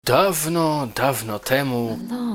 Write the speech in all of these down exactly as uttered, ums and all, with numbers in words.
Dawno, dawno temu,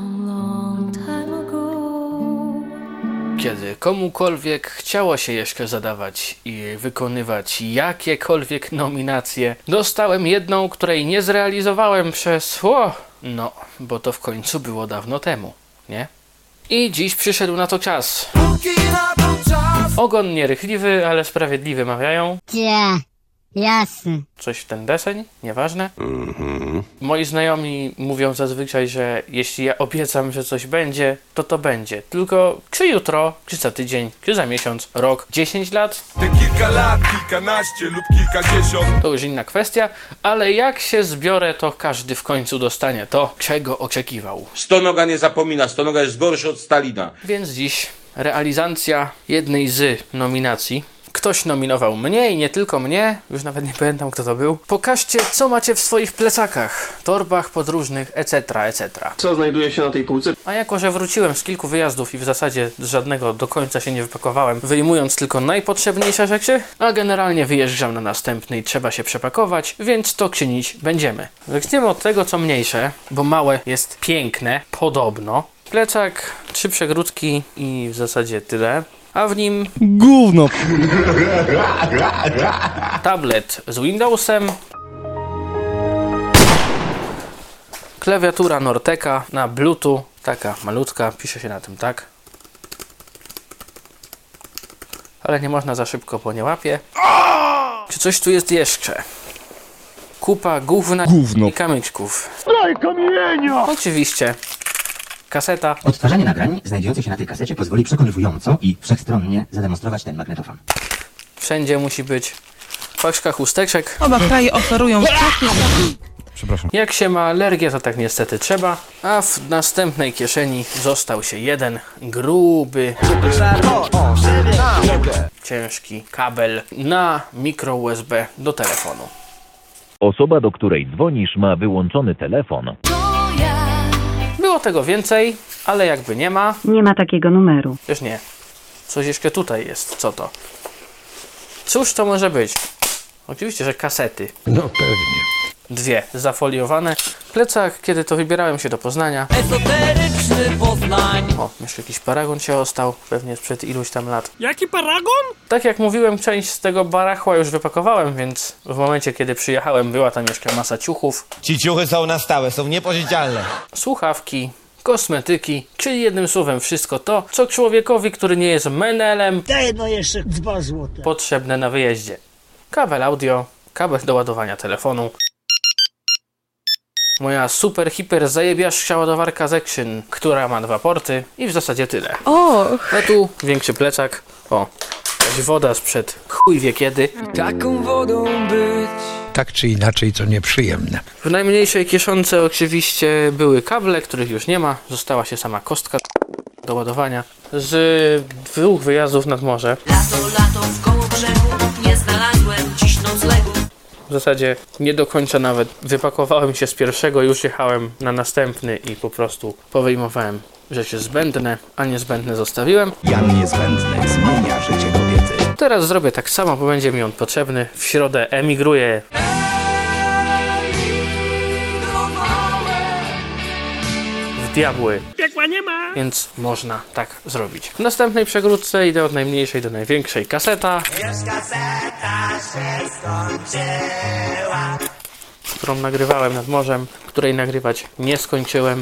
kiedy komukolwiek chciało się jeszcze zadawać i wykonywać jakiekolwiek nominacje, dostałem jedną, której nie zrealizowałem przez... O, no, bo to w końcu było dawno temu, nie? I dziś przyszedł na to czas. Ogon nierychliwy, ale sprawiedliwy mawiają. Nie, jasne. Coś w ten deseń, nieważne. Mhm. Moi znajomi mówią zazwyczaj, że jeśli ja obiecam, że coś będzie, to to będzie. Tylko czy jutro, czy za tydzień, czy za miesiąc, rok, dziesięć lat? Te kilka lat, kilkanaście lub kilkadziesiąt. To już inna kwestia, ale jak się zbiorę, to każdy w końcu dostanie to, czego oczekiwał. Stonoga nie zapomina, Stonoga jest gorszy od Stalina. Więc dziś realizacja jednej z nominacji. Ktoś nominował mnie i nie tylko mnie, już nawet nie pamiętam kto to był. Pokażcie, co macie w swoich plecakach, torbach podróżnych, et cetera, et cetera. Co znajduje się na tej półce? A jako, że wróciłem z kilku wyjazdów i w zasadzie z żadnego do końca się nie wypakowałem, wyjmując tylko najpotrzebniejsze rzeczy, a generalnie wyjeżdżam na następny i trzeba się przepakować, więc to czynić będziemy. Zaczniemy od tego, co mniejsze, bo małe jest piękne, podobno. Plecak, trzy przegródki i w zasadzie tyle. A w nim gówno. Tablet z Windowsem. Klawiatura Norteka na Bluetooth. Taka malutka, pisze się na tym tak. Ale nie można za szybko, bo nie łapie. Czy coś tu jest jeszcze? Kupa gówna Gówno. I kamyczków. Daj kamienia! Oczywiście. Kaseta. Odtwarzanie nagrań znajdujących się na tej kasecie pozwoli przekonywująco i wszechstronnie zademonstrować ten magnetofon. Wszędzie musi być paczka chusteczek. Oba kraje oferują takie... Przepraszam. Jak się ma alergię, to tak niestety trzeba. A w następnej kieszeni został się jeden gruby, ciężki kabel na mikro U S B do telefonu. Osoba, do której dzwonisz, ma wyłączony telefon. Było tego więcej, ale jakby nie ma... Nie ma takiego numeru. Też nie. Coś jeszcze tutaj jest. Co to? Cóż to może być? Oczywiście, że kasety. No pewnie. Dwie zafoliowane. Plecak, kiedy to wybierałem się do Poznania. Esoteryczny Poznań. O, jeszcze jakiś paragon się ostał. Pewnie sprzed iluś tam lat. Jaki paragon? Tak jak mówiłem, część z tego barachła już wypakowałem, więc w momencie, kiedy przyjechałem, była tam jeszcze masa ciuchów. Ci ciuchy są na stałe, są niepożyczalne. Słuchawki, kosmetyki, czyli jednym słowem wszystko to, co człowiekowi, który nie jest menelem, Daj no jeszcze dwa złote. potrzebne na wyjeździe. Kabel audio, kabel do ładowania telefonu. Moja super, hiper, zajebiaszcza ładowarka z Action, która ma dwa porty i w zasadzie tyle. Och. A tu większy plecak. O, jakaś woda sprzed chuj wie kiedy. Taką wodą być. Tak czy inaczej, to nieprzyjemne. W najmniejszej kieszonce oczywiście były kable, których już nie ma. Została się sama kostka do ładowania. Z dwóch wyjazdów nad morze. Lato, lato w koło brzegu. Nie znalazłem dziś noclegu. W zasadzie nie do końca nawet wypakowałem się z pierwszego, już jechałem na następny i po prostu powyjmowałem rzeczy zbędne, a niezbędne zostawiłem. Jan Niezbędny zmienia życie kobiety. Teraz zrobię tak samo, bo będzie mi on potrzebny. W środę emigruję. W diabły. Piekła nie ma. Więc można tak zrobić. W następnej przegródce idę od najmniejszej do największej. Kaseta. Którą nagrywałem nad morzem, której nagrywać nie skończyłem.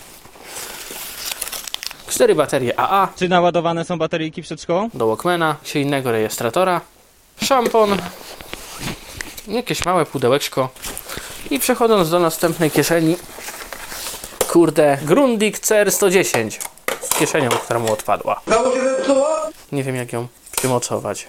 Cztery baterie A A. Czy naładowane są bateryjki przed szkołą? Do Walkmana, silnego rejestratora. Szampon. Jakieś małe pudełeczko. I przechodząc do następnej kieszeni. Kurde, Grundig C R sto dziesięć. Z kieszenią, która mu odpadła. Nie wiem jak ją przymocować.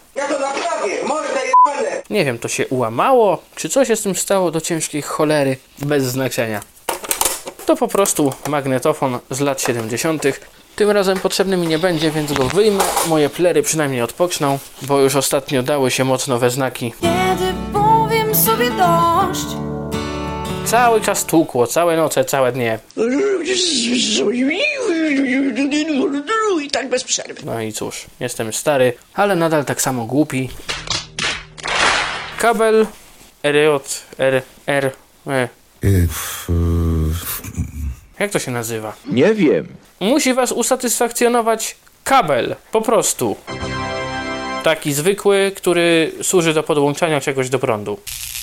Nie wiem, to się ułamało, czy coś się z tym stało do ciężkiej cholery, bez znaczenia. To po prostu magnetofon z lat siedemdziesiątych. Tym razem potrzebny mi nie będzie, więc go wyjmę. Moje plery przynajmniej odpoczną, bo już ostatnio dały się mocno we znaki. Kiedy powiem sobie dość. Cały czas tłukło, całe noce, całe dnie. I tak bez przerwy. No i cóż, jestem stary, ale nadal tak samo głupi. Kabel R J R R E. W, Jak to się nazywa? Nie wiem. Musi was usatysfakcjonować kabel, po prostu. Taki zwykły, który służy do podłączania czegoś do prądu.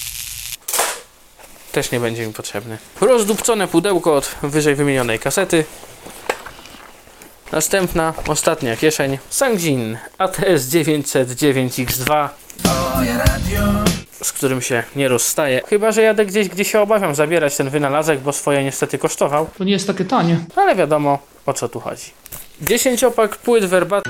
Też nie będzie mi potrzebny. Rozdupcone pudełko od wyżej wymienionej kasety. Następna, ostatnia kieszeń. Sangjin A T S dziewięćset dziewięć X dwa, z którym się nie rozstaje. Chyba że jadę gdzieś, gdzie się obawiam zabierać ten wynalazek, bo swoje niestety kosztował. To nie jest takie tanie. Ale wiadomo, o co tu chodzi. dziesięciopak płyt Verbatim.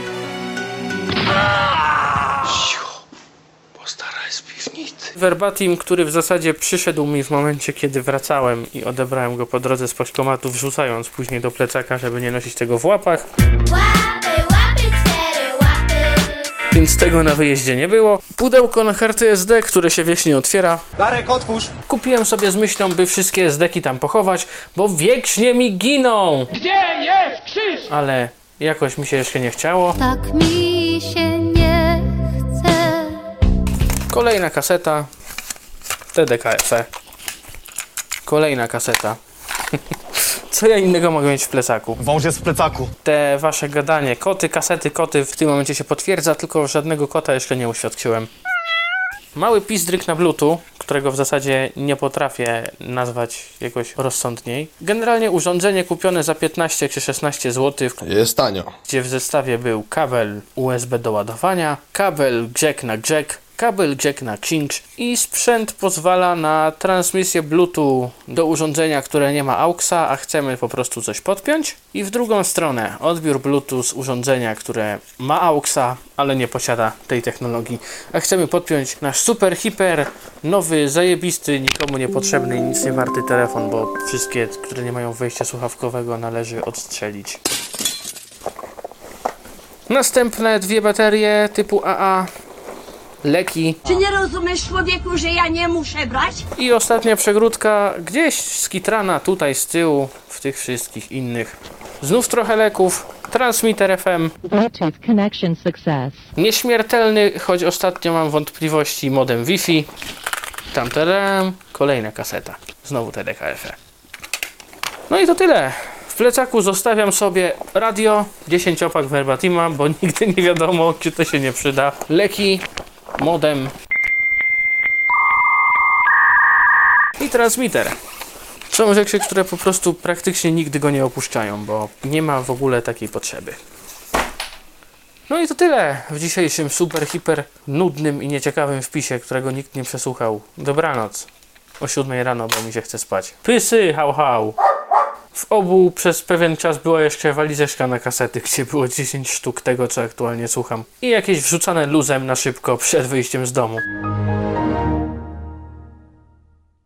Verbatim, który w zasadzie przyszedł mi w momencie, kiedy wracałem i odebrałem go po drodze z pocztomatu, wrzucając później do plecaka, żeby nie nosić tego w łapach. Więc tego na wyjeździe nie było. Pudełko na karty S D, które się wiecznie otwiera. Darek, otwórz! Kupiłem sobie z myślą, by wszystkie S D ki tam pochować, bo wiecznie mi giną! Gdzie jest krzyż? Ale jakoś mi się jeszcze nie chciało. Tak mi się nie chce. Kolejna kaseta. T D K F E. Kolejna kaseta. Co ja innego mogę mieć w plecaku? Wąż jest w plecaku. Te wasze gadanie, koty, kasety, koty w tym momencie się potwierdza, tylko żadnego kota jeszcze nie uświadczyłem. Mały pizdryk na bluetooth, którego w zasadzie nie potrafię nazwać jakoś rozsądniej. Generalnie urządzenie kupione za piętnaście czy szesnaście złotych. Jest tanio. Gdzie w zestawie był kabel U S B do ładowania, kabel jack na jack, kabel jack na cinch i sprzęt pozwala na transmisję Bluetooth do urządzenia, które nie ma AUXa, a chcemy po prostu coś podpiąć. I w drugą stronę odbiór Bluetooth z urządzenia, które ma AUXa, ale nie posiada tej technologii, a chcemy podpiąć nasz super, hiper, nowy, zajebisty, nikomu niepotrzebny i nic nie warty telefon, bo wszystkie, które nie mają wejścia słuchawkowego, należy odstrzelić. Następne dwie baterie typu A A. Leki. Czy nie rozumiesz, człowieku, że ja nie muszę brać? I ostatnia przegródka, gdzieś skitrana tutaj z tyłu, w tych wszystkich innych. Znów trochę leków, transmitter F M. Bluetooth connection success. Nieśmiertelny, choć ostatnio mam wątpliwości, modem Wi-Fi. Tamtadam, kolejna kaseta. Znowu T D K F E. No i to tyle. W plecaku zostawiam sobie radio, dziesięciopak Verbatima, bo nigdy nie wiadomo, czy to się nie przyda. Leki, modem i transmitter. Są rzeczy, które po prostu praktycznie nigdy go nie opuszczają, bo nie ma w ogóle takiej potrzeby. No i to tyle w dzisiejszym super, hiper nudnym i nieciekawym wpisie, którego nikt nie przesłuchał. Dobranoc. O siódmej rano, bo mi się chce spać. Pysy, hał, hał. W obu przez pewien czas była jeszcze walizeczka na kasety, gdzie było dziesięć sztuk tego, co aktualnie słucham. I jakieś wrzucane luzem na szybko przed wyjściem z domu.